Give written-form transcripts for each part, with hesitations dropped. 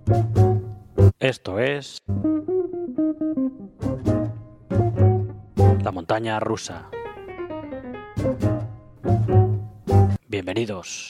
Esto es la montaña rusa. Bienvenidos.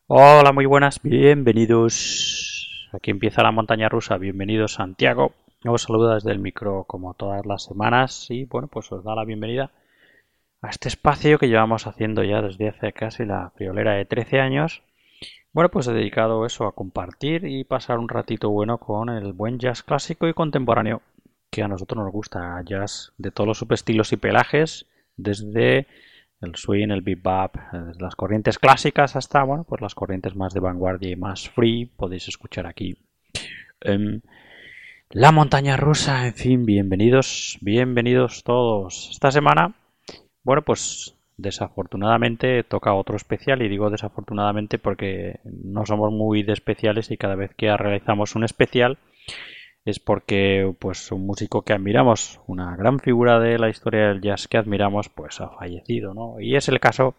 Hola, muy buenas, bienvenidos. Aquí empieza la montaña rusa. Bienvenidos, Santiago. Os saluda desde el micro como todas las semanas y bueno, pues os da la bienvenida a este espacio que llevamos haciendo ya desde hace casi la friolera de 13 años. Bueno, pues he dedicado eso a compartir y pasar un ratito bueno con el buen jazz clásico y contemporáneo que a nosotros nos gusta. Jazz de todos los subestilos y pelajes, desde el swing, el bebop, desde las corrientes clásicas hasta, bueno, pues las corrientes más de vanguardia y más free, podéis escuchar aquí. La montaña rusa, en fin, bienvenidos todos. Esta semana, bueno, pues desafortunadamente toca otro especial, y digo desafortunadamente porque no somos muy de especiales y cada vez que realizamos un especial es porque pues un músico que admiramos, una gran figura de la historia del jazz que admiramos, pues ha fallecido, ¿no? Y es el caso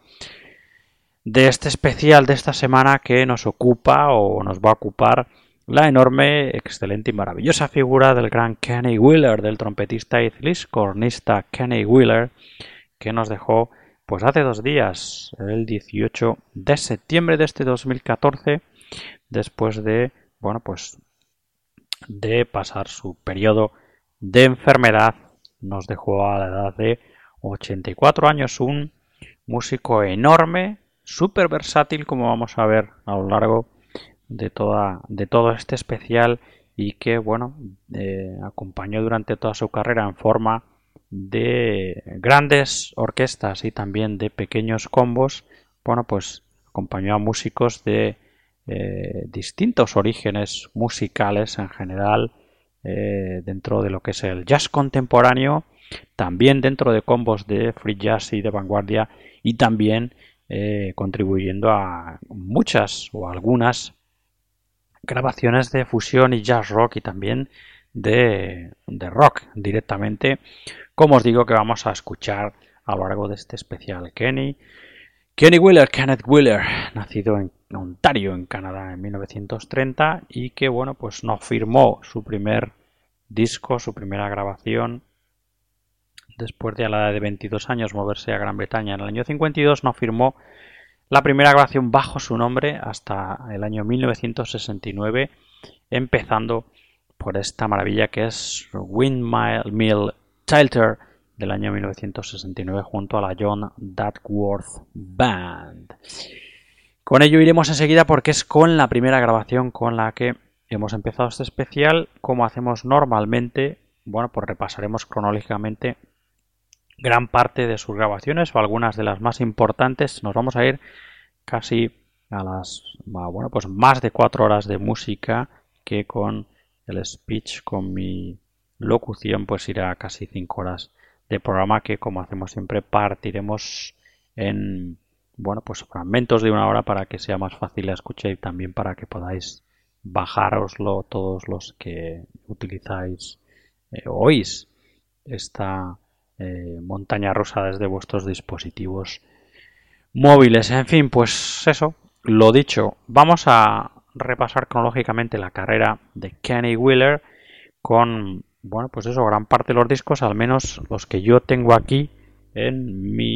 de este especial de esta semana que nos ocupa o nos va a ocupar la enorme, excelente y maravillosa figura del gran Kenny Wheeler, del trompetista y cornista Kenny Wheeler, que nos dejó pues hace 2 días, el 18 de septiembre de este 2014, después de, bueno, pues de pasar su periodo de enfermedad. Nos dejó a la edad de 84 años, un músico enorme, súper versátil, como vamos a ver a lo largo de todo este especial, y que bueno, acompañó durante toda su carrera en forma de grandes orquestas y también de pequeños combos. Bueno, pues acompañó a músicos de distintos orígenes musicales en general, dentro de lo que es el jazz contemporáneo, también dentro de combos de free jazz y de vanguardia, y también contribuyendo a muchas o algunas grabaciones de fusión y jazz rock, y también de rock directamente, como os digo, que vamos a escuchar a lo largo de este especial. Kenneth Wheeler, nacido en Ontario, en Canadá, en 1930, y que bueno, pues no firmó su primer disco, su primera grabación, después de a la edad de 22 años moverse a Gran Bretaña en el año 52, no firmó la primera grabación bajo su nombre hasta el año 1969, empezando por esta maravilla que es Windmill Tilter del año 1969, junto a la John Duckworth Band. Con ello iremos enseguida, porque es con la primera grabación con la que hemos empezado este especial. Como hacemos normalmente, bueno, pues repasaremos cronológicamente gran parte de sus grabaciones, o algunas de las más importantes. Nos vamos a ir casi a las, bueno, pues más de 4 horas de música, que con el speech, con mi locución, pues irá a casi 5 horas de programa, que como hacemos siempre partiremos en, bueno, pues fragmentos de 1 hora para que sea más fácil la escucha, y también para que podáis bajároslo todos los que utilizáis, oís esta montaña rusa desde vuestros dispositivos móviles. En fin, pues eso, lo dicho, vamos a repasar cronológicamente la carrera de Kenny Wheeler con, bueno, pues eso, gran parte de los discos, al menos los que yo tengo aquí en mi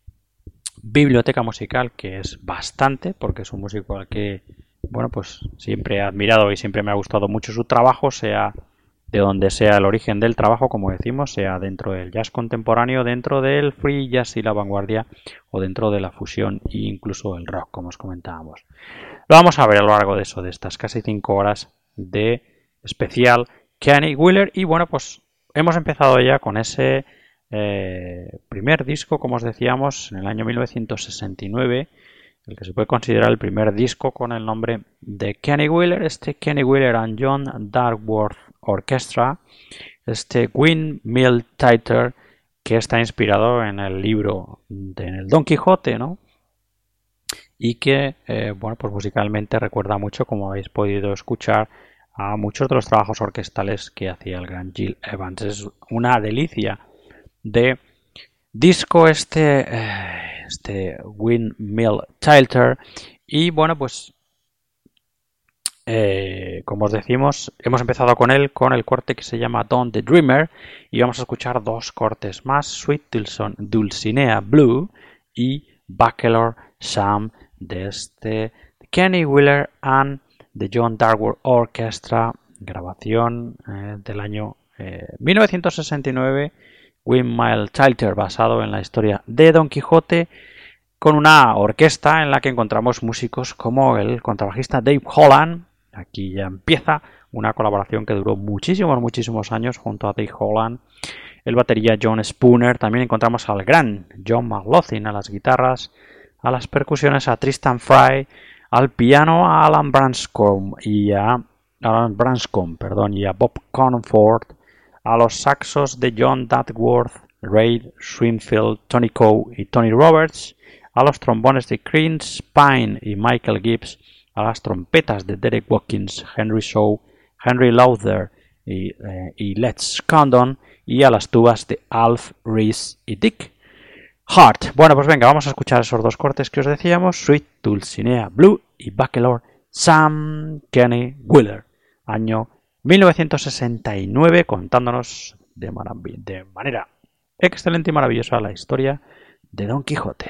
biblioteca musical, que es bastante, porque es un músico al que, bueno, pues siempre he admirado y siempre me ha gustado mucho su trabajo, sea de donde sea el origen del trabajo, como decimos, sea dentro del jazz contemporáneo, dentro del free jazz y la vanguardia, o dentro de la fusión e incluso el rock, como os comentábamos. Lo vamos a ver a lo largo de eso, de estas casi 5 horas de especial Kenny Wheeler. Y bueno, pues hemos empezado ya con ese primer disco, como os decíamos, en el año 1969, el que se puede considerar el primer disco con el nombre de Kenny Wheeler, este Kenny Wheeler and John Duckworth Orchestra, este Windmill Tilter, que está inspirado en el libro en el Don Quijote, ¿no? Y que, bueno, pues musicalmente recuerda mucho, como habéis podido escuchar, a muchos de los trabajos orquestales que hacía el gran Gil Evans. Es una delicia de disco este Windmill Tilter. Y bueno, pues como os decimos, hemos empezado con él, con el corte que se llama Don the Dreamer, y vamos a escuchar 2 cortes más, Sweet Dulcinea Blue y Bachelor Sam, de este Kenny Wheeler and the John Dartworth Orchestra, grabación del año 1969, Windmill Childer, basado en la historia de Don Quijote, con una orquesta en la que encontramos músicos como el contrabajista Dave Holland. Aquí ya empieza una colaboración que duró muchísimos años junto a Dave Holland. El batería John Spooner. También encontramos al gran John McLaughlin a las guitarras, a las percusiones a Tristan Fry, al piano a Alan Branscombe y a Bob Comfort, a los saxos de John Dadworth, Ray Swinfield, Tony Coe y Tony Roberts, a los trombones de Chris Pine y Michael Gibbs, a las trompetas de Derek Watkins, Henry Shaw, Henry Lowther y Let's Condon, y a las tubas de Alf Reese y Dick Hart. Bueno, pues venga, vamos a escuchar esos dos cortes que os decíamos, Sweet Dulcinea Blue y Baccalaureate Sam Kenny Wheeler, año 1969, contándonos de manera excelente y maravillosa la historia de Don Quijote.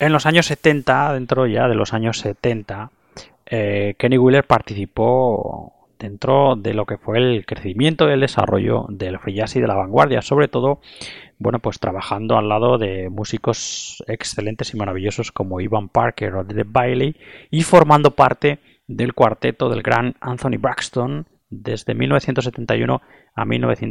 En los años 70, dentro ya de los años 70, Kenny Wheeler participó dentro de lo que fue el crecimiento y el desarrollo del free jazz y de la vanguardia, sobre todo, bueno, pues trabajando al lado de músicos excelentes y maravillosos como Ivan Parker o Dave Bailey y formando parte del cuarteto del gran Anthony Braxton desde 1971 a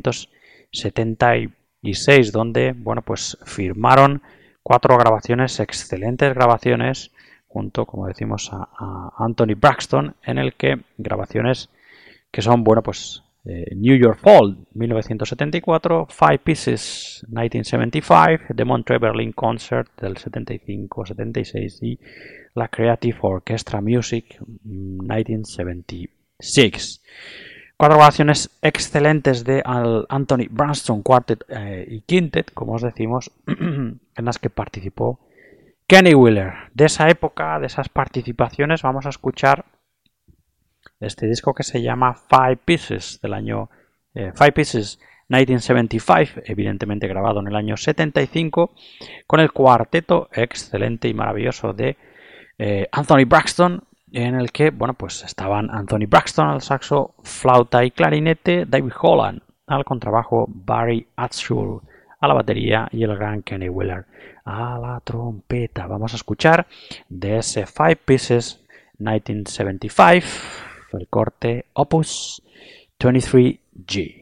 1976, donde, bueno, pues firmaron 4 grabaciones, excelentes grabaciones, junto, como decimos, a Anthony Braxton, en el que grabaciones que son, bueno, pues New York Fall 1974, Five Pieces 1975, The Montreux Berlin Concert del 75-76 y la Creative Orchestra Music 1976. 4 grabaciones excelentes de Anthony Braxton Quartet y Quintet, como os decimos, en las que participó Kenny Wheeler. De esa época, de esas participaciones, vamos a escuchar este disco que se llama Five Pieces del año Five Pieces 1975, evidentemente grabado en el año 75, con el cuarteto excelente y maravilloso de Anthony Braxton, en el que, bueno, pues estaban Anthony Braxton al saxo, flauta y clarinete, David Holland al contrabajo, Barry Atshul a la batería y el gran Kenny Wheeler a la trompeta. Vamos a escuchar de ese Five Pieces 1975 el corte Opus 23G.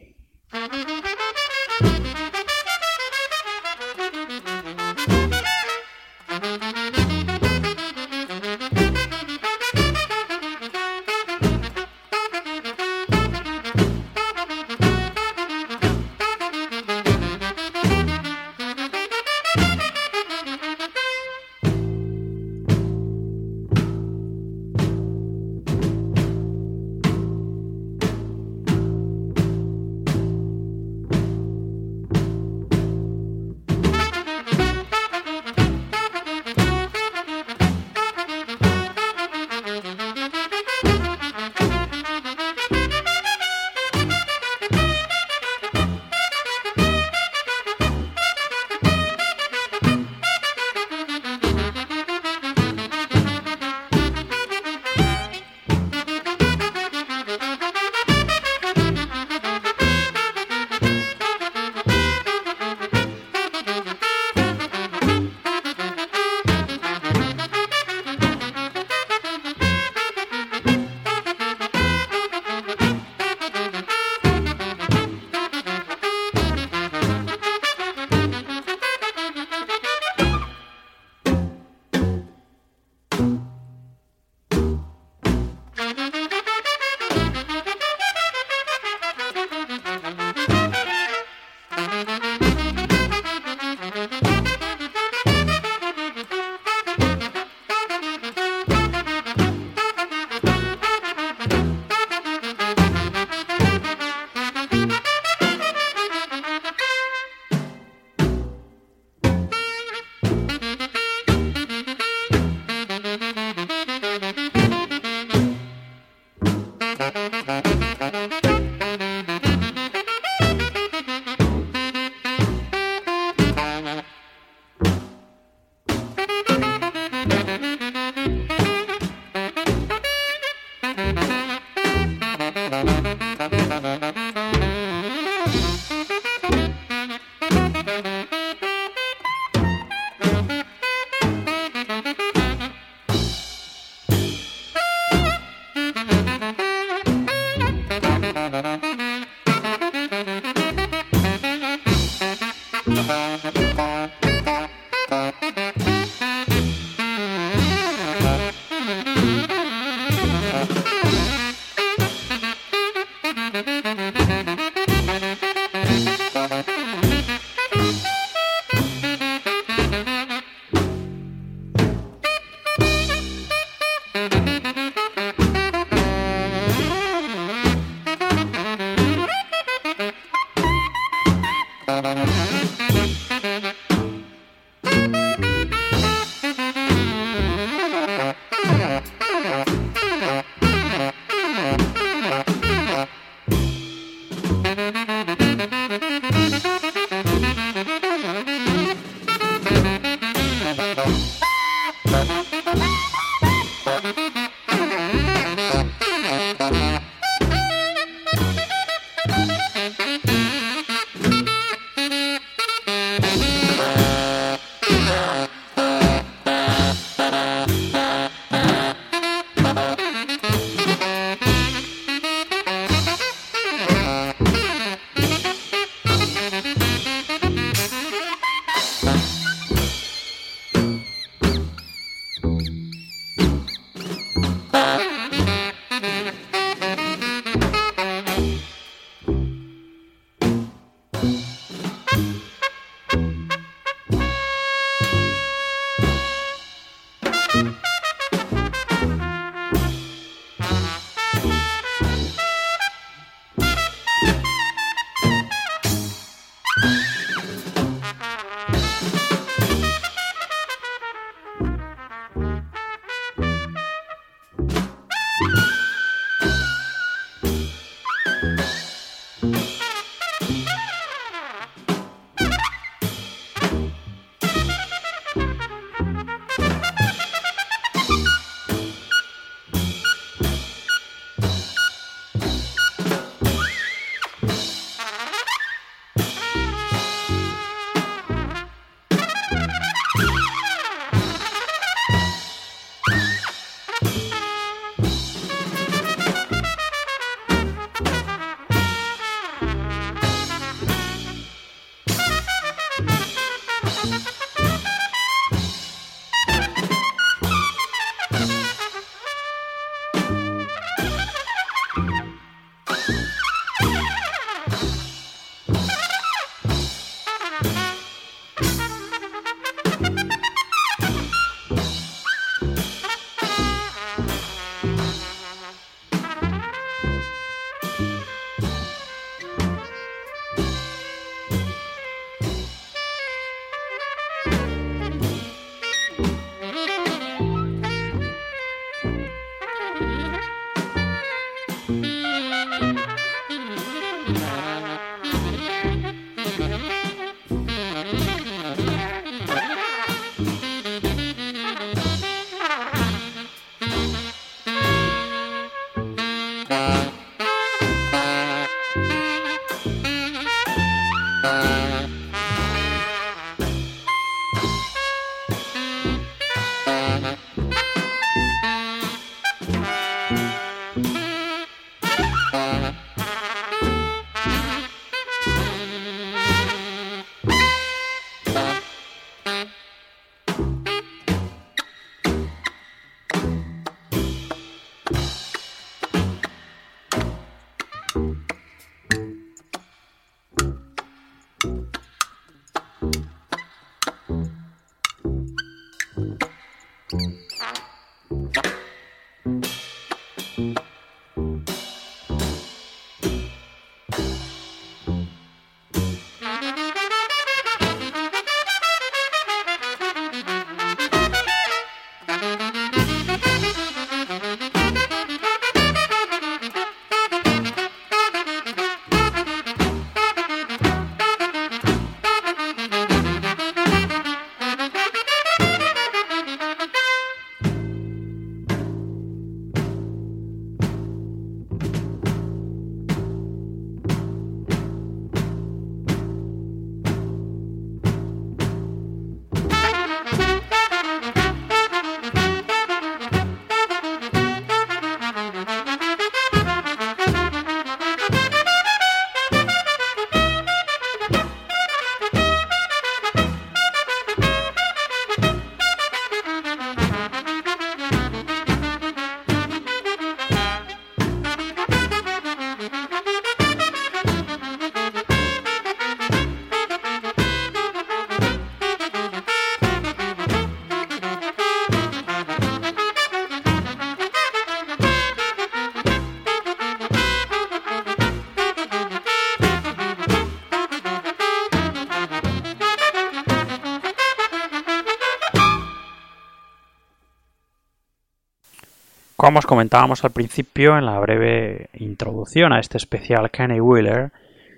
Como os comentábamos al principio en la breve introducción a este especial Kenny Wheeler,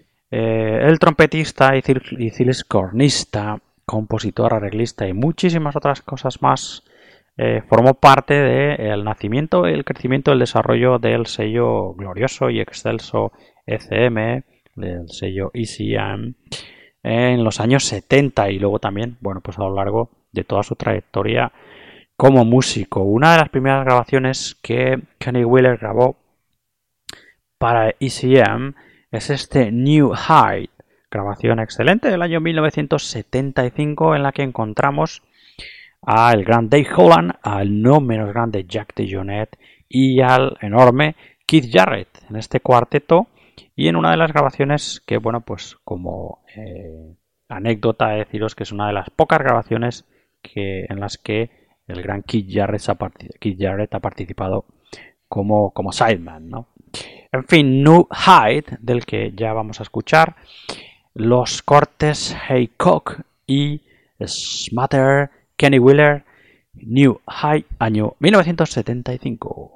el trompetista y cornista, compositor, arreglista y muchísimas otras cosas más, formó parte del nacimiento, el crecimiento, el desarrollo del sello glorioso y excelso ECM, del sello ECM, en los años 70 y luego también, bueno, pues a lo largo de toda su trayectoria como músico. Una de las primeras grabaciones que Kenny Wheeler grabó para ECM es este New High, grabación excelente del año 1975 en la que encontramos al gran Dave Holland, al no menos grande Jack DeJohnette y al enorme Keith Jarrett en este cuarteto, y en una de las grabaciones que, bueno, pues como anécdota deciros que es una de las pocas grabaciones en las que el gran Keith Jarrett ha participado como sideman, ¿no? En fin, New Height, del que ya vamos a escuchar los cortes Hey Cock y Smatter, Kenny Wheeler, New High, año 1975.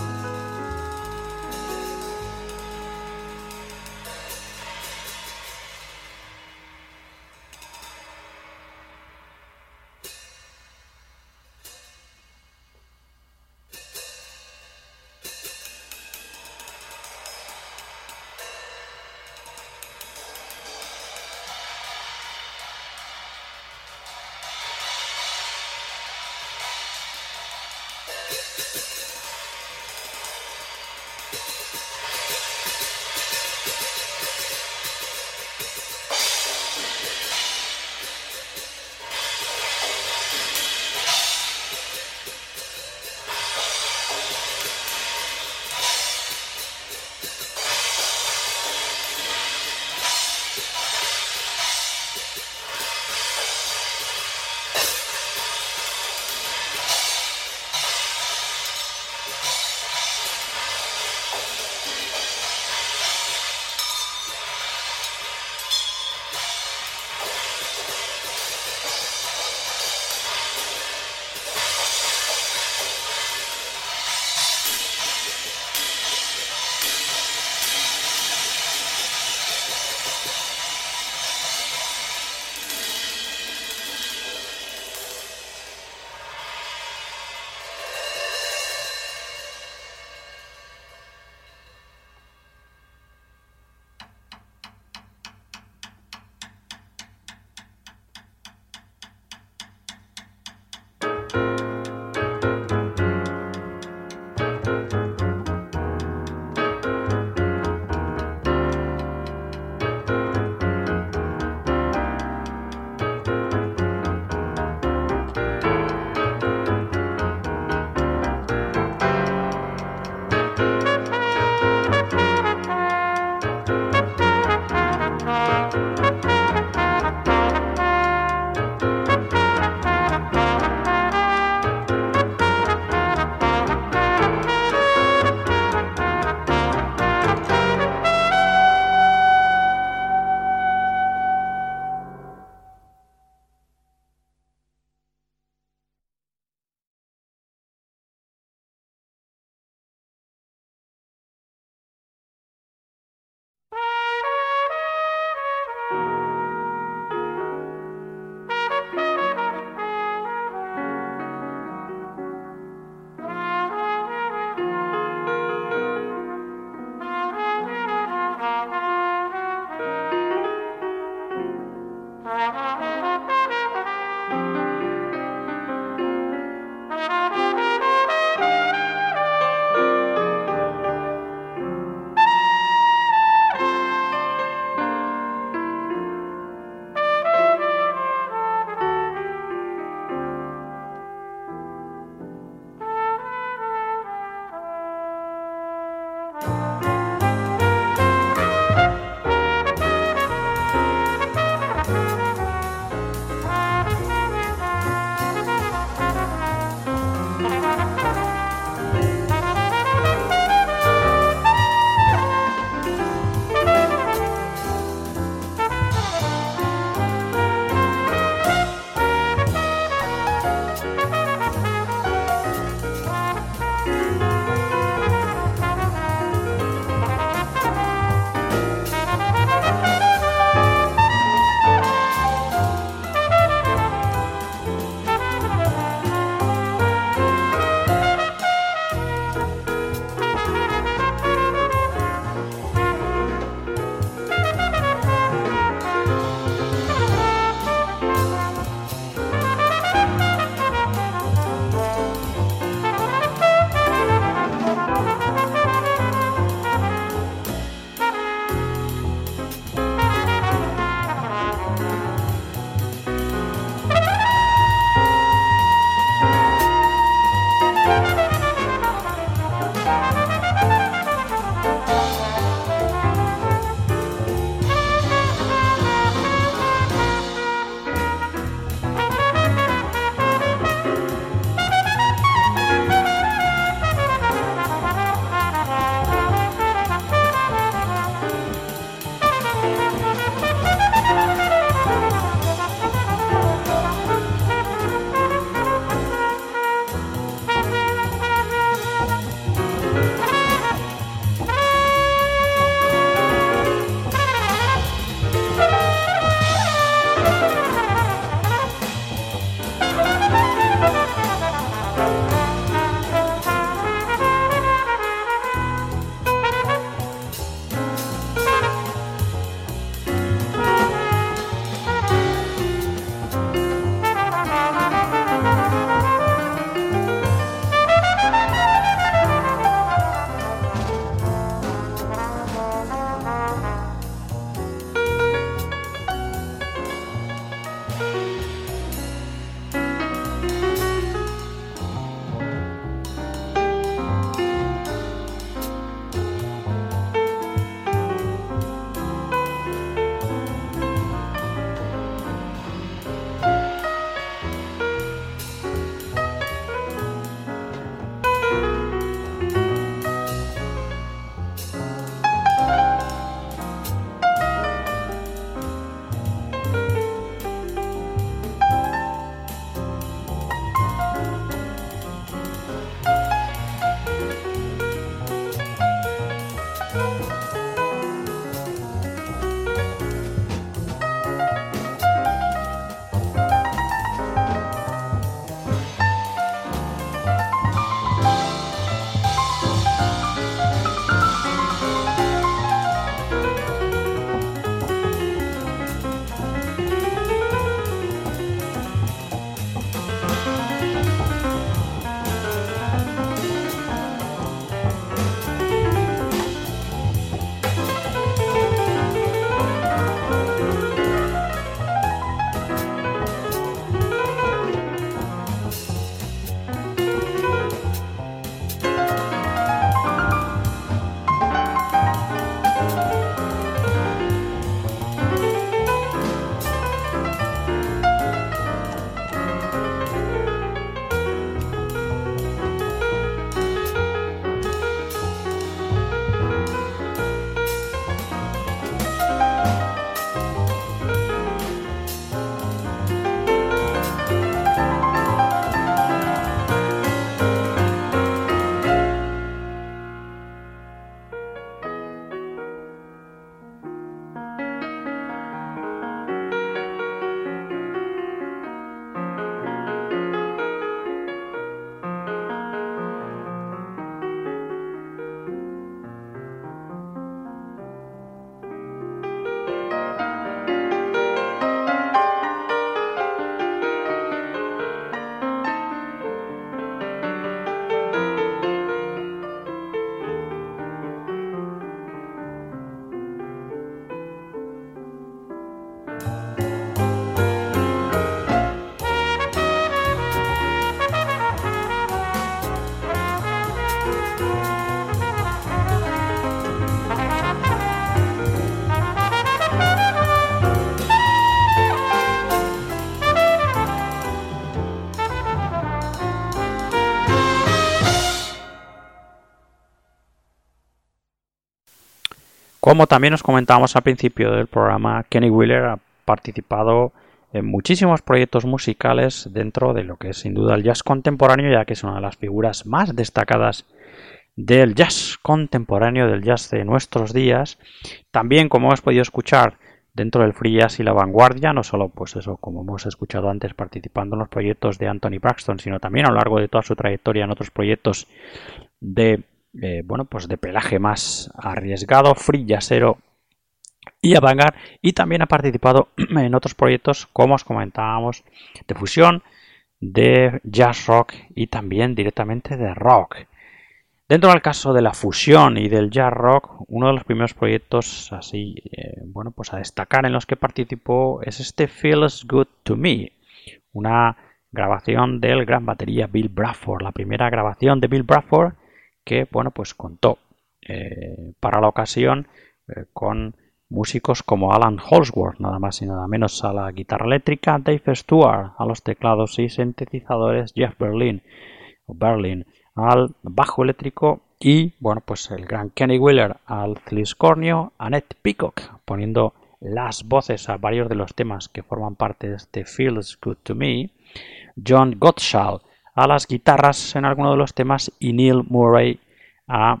Como también os comentábamos al principio del programa, Kenny Wheeler ha participado en muchísimos proyectos musicales dentro de lo que es sin duda el jazz contemporáneo, ya que es una de las figuras más destacadas del jazz contemporáneo, del jazz de nuestros días. También, como hemos podido escuchar, dentro del free jazz y la vanguardia, no solo pues eso, como hemos escuchado antes, participando en los proyectos de Anthony Braxton, sino también a lo largo de toda su trayectoria en otros proyectos de pues de pelaje más arriesgado, free jazzero y avant-garde, y también ha participado en otros proyectos, como os comentábamos, de fusión, de jazz rock y también directamente de rock. Dentro del caso de la fusión y del jazz rock, uno de los primeros proyectos así, pues a destacar en los que participó es este Feels Good to Me, una grabación del gran batería Bill Bruford, la primera grabación de Bill Bruford que, pues contó para la ocasión con músicos como Alan Holdsworth, nada más y nada menos, a la guitarra eléctrica, Dave Stewart, a los teclados y sintetizadores, Jeff Berlin, al bajo eléctrico y, pues el gran Kenny Wheeler al fliscornio, Annette Peacock poniendo las voces a varios de los temas que forman parte de este Feels Good to Me, John Gottschall a las guitarras en alguno de los temas y Neil Murray a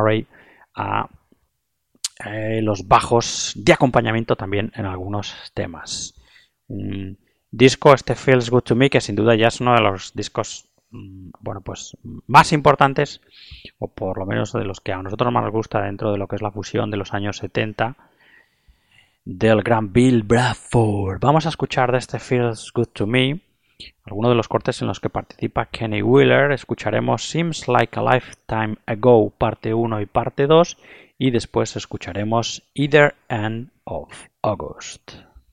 los bajos de acompañamiento también en algunos temas. Un disco, este Feels Good to Me, que sin duda ya es uno de los discos más importantes, o por lo menos de los que a nosotros más nos gusta dentro de lo que es la fusión de los años 70 del gran Bill Bruford. Vamos a escuchar de este Feels Good to Me algunos de los cortes en los que participa Kenny Wheeler. Escucharemos Seems Like a Lifetime Ago, parte 1 y parte 2, y después escucharemos Either End of August.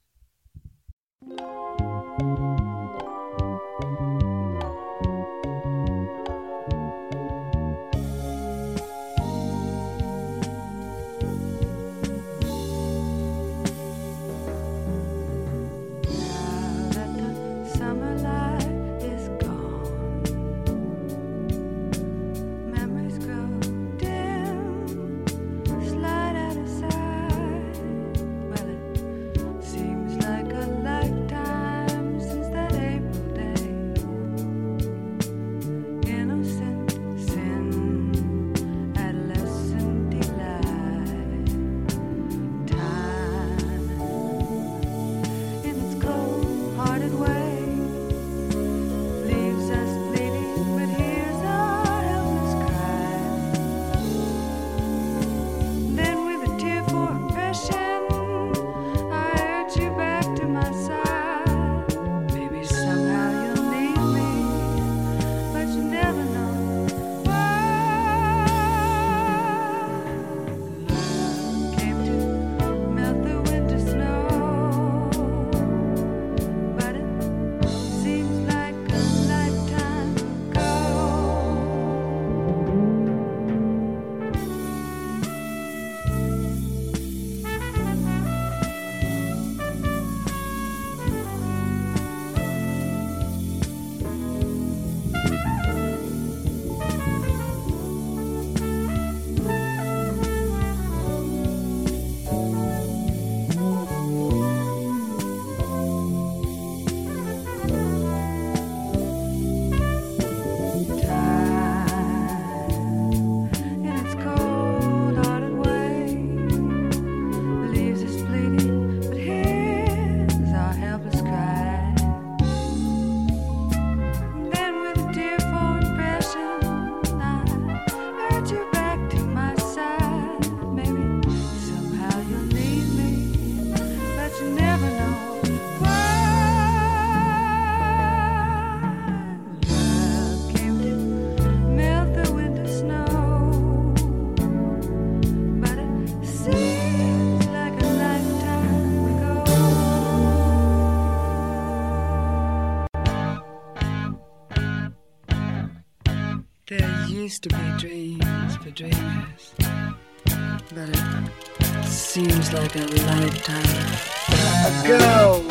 There used to be dreams for dreamers, but it seems like a lifetime ago.